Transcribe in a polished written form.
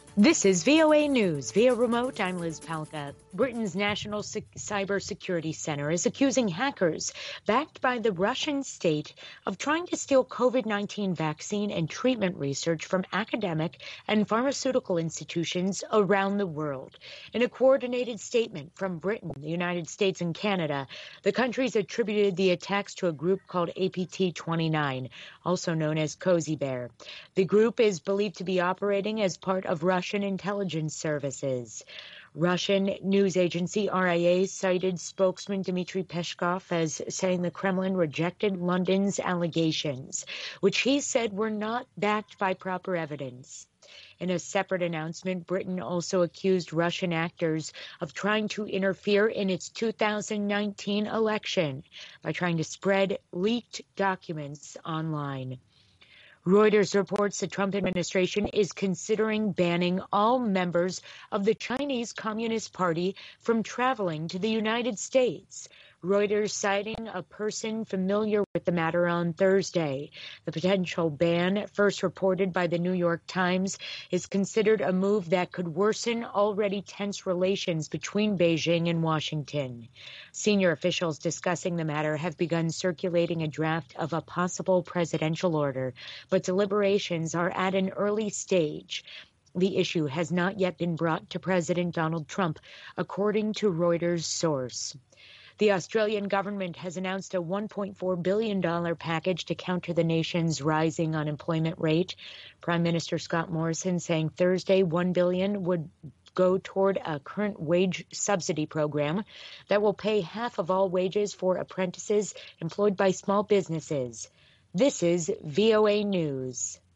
This is VOA News. Via remote, I'm Liz Palka. Britain's National Cybersecurity Center is accusing hackers backed by the Russian state of trying to steal COVID-19 vaccine and treatment research from academic and pharmaceutical institutions around the world. In a coordinated statement from Britain, the United States, and Canada, the countries attributed the attacks to a group called APT29, also known as Cozy Bear. The group is believed to be operating as part of Russian intelligence services. Russian news agency RIA cited spokesman Dmitry Peskov as saying the Kremlin rejected London's allegations, which he said were not backed by proper evidence. In a separate announcement, Britain also accused Russian actors of trying to interfere in its 2019 election by trying to spread leaked documents online. Reuters reports the Trump administration is considering banning all members of the Chinese Communist Party from traveling to the United States. Reuters citing a person familiar with the matter on Thursday. The potential ban, first reported by the New York Times, is considered a move that could worsen already tense relations between Beijing and Washington. Senior officials discussing the matter have begun circulating a draft of a possible presidential order, but deliberations are at an early stage. The issue has not yet been brought to President Donald Trump, according to Reuters' source. The Australian government has announced a $1.4 billion package to counter the nation's rising unemployment rate. Prime Minister Scott Morrison saying Thursday $1 billion would go toward a current wage subsidy program that will pay half of all wages for apprentices employed by small businesses. This is VOA News.